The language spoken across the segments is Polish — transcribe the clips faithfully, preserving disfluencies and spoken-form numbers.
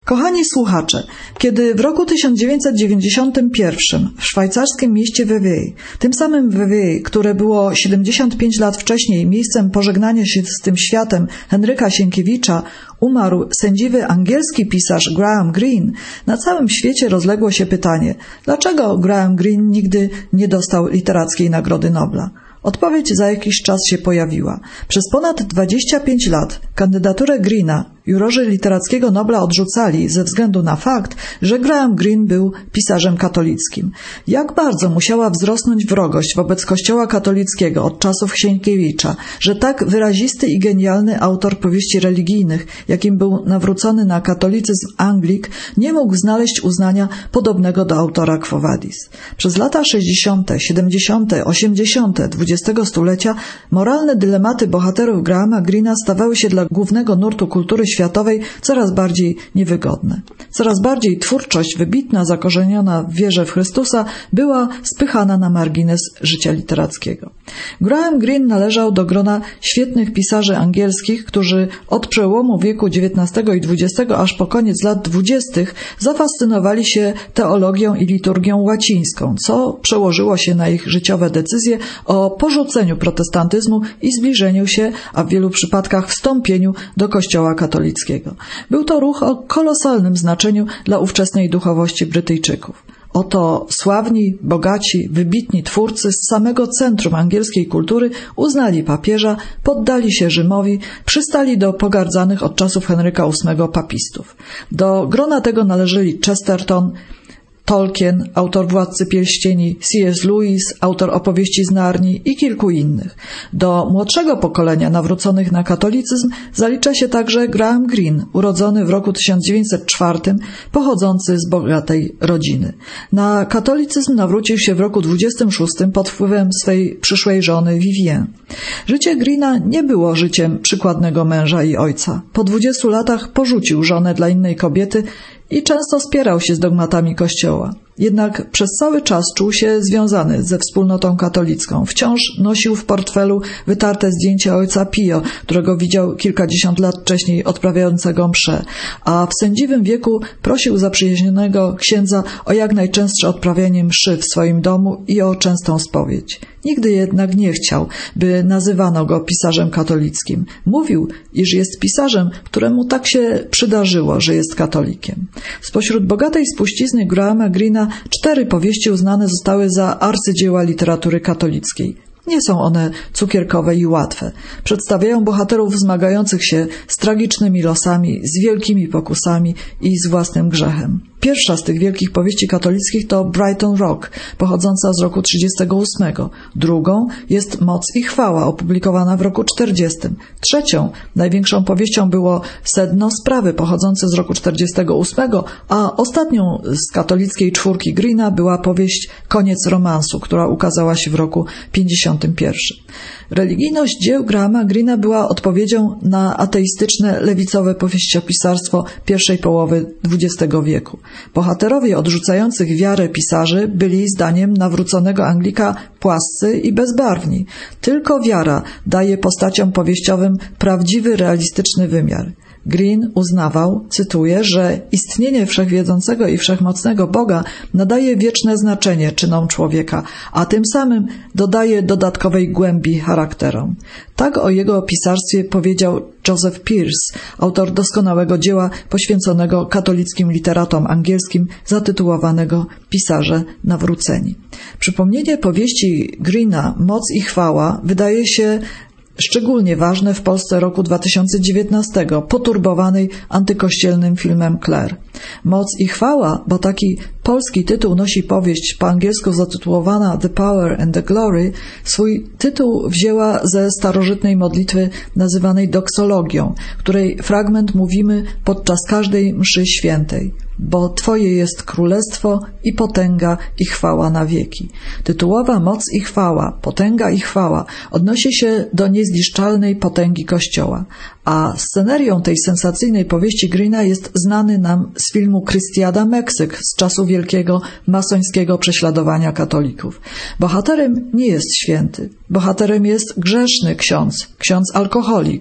Kochani słuchacze, kiedy w roku tysiąc dziewięćset dziewięćdziesiątym pierwszym w szwajcarskim mieście Vevey, tym samym Vevey, które było siedemdziesiąt pięć lat wcześniej miejscem pożegnania się z tym światem Henryka Sienkiewicza, umarł sędziwy angielski pisarz Graham Greene, na całym świecie rozległo się pytanie, dlaczego Graham Greene nigdy nie dostał literackiej Nagrody Nobla. Odpowiedź za jakiś czas się pojawiła. Przez ponad dwadzieścia pięć lat kandydaturę Green'a jurorzy literackiego Nobla odrzucali ze względu na fakt, że Graham Greene był pisarzem katolickim. Jak bardzo musiała wzrosnąć wrogość wobec Kościoła katolickiego od czasów Sienkiewicza, że tak wyrazisty i genialny autor powieści religijnych, jakim był nawrócony na katolicyzm Anglik, nie mógł znaleźć uznania podobnego do autora Quo Vadis. Przez lata sześćdziesiąte, siedemdziesiąte, osiemdziesiąte dwudziestego stulecia moralne dylematy bohaterów Grahama Green'a stawały się dla głównego nurtu kultury światowej coraz bardziej niewygodne. Coraz bardziej twórczość wybitna, zakorzeniona w wierze w Chrystusa była spychana na margines życia literackiego. Graham Greene należał do grona świetnych pisarzy angielskich, którzy od przełomu wieku dziewiętnastego i dwudziestego aż po koniec lat dwudziestych zafascynowali się teologią i liturgią łacińską, co przełożyło się na ich życiowe decyzje o porzuceniu protestantyzmu i zbliżeniu się, a w wielu przypadkach wstąpieniu do Kościoła katolickiego. Był to ruch o kolosalnym znaczeniu dla ówczesnej duchowości Brytyjczyków. Oto sławni, bogaci, wybitni twórcy z samego centrum angielskiej kultury uznali papieża, poddali się Rzymowi, przystali do pogardzanych od czasów Henryka ósmego papistów. Do grona tego należeli Chesterton, Tolkien, autor Władcy Pierścieni, C S Lewis, autor Opowieści z Narni i kilku innych. Do młodszego pokolenia nawróconych na katolicyzm zalicza się także Graham Greene, urodzony w roku tysiąc dziewięćset czwartym, pochodzący z bogatej rodziny. Na katolicyzm nawrócił się w roku dwudziestym szóstym pod wpływem swej przyszłej żony Vivienne. Życie Green'a nie było życiem przykładnego męża i ojca. Po dwudziestu latach porzucił żonę dla innej kobiety i często spierał się z dogmatami Kościoła. Jednak przez cały czas czuł się związany ze wspólnotą katolicką. Wciąż nosił w portfelu wytarte zdjęcie ojca Pio, którego widział kilkadziesiąt lat wcześniej odprawiającego mszę, a w sędziwym wieku prosił zaprzyjaźnionego księdza o jak najczęstsze odprawianie mszy w swoim domu i o częstą spowiedź. Nigdy jednak nie chciał, by nazywano go pisarzem katolickim. Mówił, iż jest pisarzem, któremu tak się przydarzyło, że jest katolikiem. Spośród bogatej spuścizny Grahama Green'a cztery powieści uznane zostały za arcydzieła literatury katolickiej. Nie są one cukierkowe i łatwe. Przedstawiają bohaterów zmagających się z tragicznymi losami, z wielkimi pokusami i z własnym grzechem. Pierwsza z tych wielkich powieści katolickich to Brighton Rock, pochodząca z roku trzydziestego ósmego. Drugą jest Moc i chwała, opublikowana w roku czterdziestym. Trzecią, największą powieścią było Sedno sprawy, pochodzące z roku czterdziestego ósmego, a ostatnią z katolickiej czwórki Greena była powieść Koniec romansu, która ukazała się w roku pięćdziesiątym pierwszym. Religijność dzieł Grahama Greena była odpowiedzią na ateistyczne, lewicowe powieściopisarstwo pierwszej połowy dwudziestego wieku. Bohaterowie odrzucających wiarę pisarzy byli, zdaniem nawróconego Anglika, płascy i bezbarwni. Tylko wiara daje postaciom powieściowym prawdziwy, realistyczny wymiar. Greene uznawał, cytuję, że istnienie wszechwiedzącego i wszechmocnego Boga nadaje wieczne znaczenie czynom człowieka, a tym samym dodaje dodatkowej głębi charakterom. Tak o jego pisarstwie powiedział Joseph Pearce, autor doskonałego dzieła poświęconego katolickim literatom angielskim zatytułowanego Pisarze nawróceni. Przypomnienie powieści Greena Moc i chwała wydaje się szczególnie ważne w Polsce roku dwa tysiące dziewiętnastego, poturbowanej antykościelnym filmem Claire. Moc i chwała, bo taki polski tytuł nosi powieść po angielsku zatytułowana The Power and the Glory, swój tytuł wzięła ze starożytnej modlitwy nazywanej doksologią, której fragment mówimy podczas każdej mszy świętej. Bo Twoje jest królestwo i potęga i chwała na wieki. Tytułowa Moc i chwała, potęga i chwała odnosi się do niezniszczalnej potęgi Kościoła, a scenerią tej sensacyjnej powieści Greena jest znany nam z filmu Krystiada Meksyk z czasu wielkiego masońskiego prześladowania katolików. Bohaterem nie jest święty. Bohaterem jest grzeszny ksiądz, ksiądz alkoholik,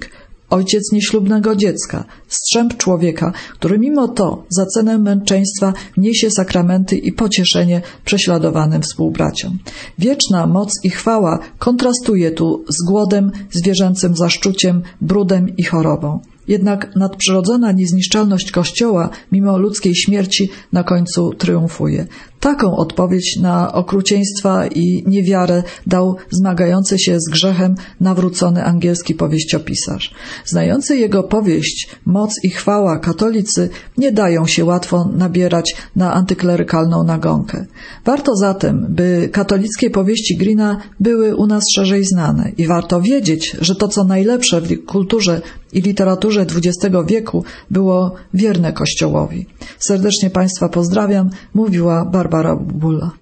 ojciec nieślubnego dziecka, strzęp człowieka, który mimo to za cenę męczeństwa niesie sakramenty i pocieszenie prześladowanym współbraciom. Wieczna moc i chwała kontrastuje tu z głodem, zwierzęcym zaszczuciem, brudem i chorobą. Jednak nadprzyrodzona niezniszczalność Kościoła, mimo ludzkiej śmierci, na końcu triumfuje. Taką odpowiedź na okrucieństwa i niewiarę dał zmagający się z grzechem nawrócony angielski powieściopisarz. Znający jego powieść Moc i chwała katolicy nie dają się łatwo nabierać na antyklerykalną nagonkę. Warto zatem, by katolickie powieści Greena były u nas szerzej znane i warto wiedzieć, że to co najlepsze w kulturze i literaturze dwudziestego wieku było wierne Kościołowi. Serdecznie Państwa pozdrawiam, mówiła Barbara Bubula.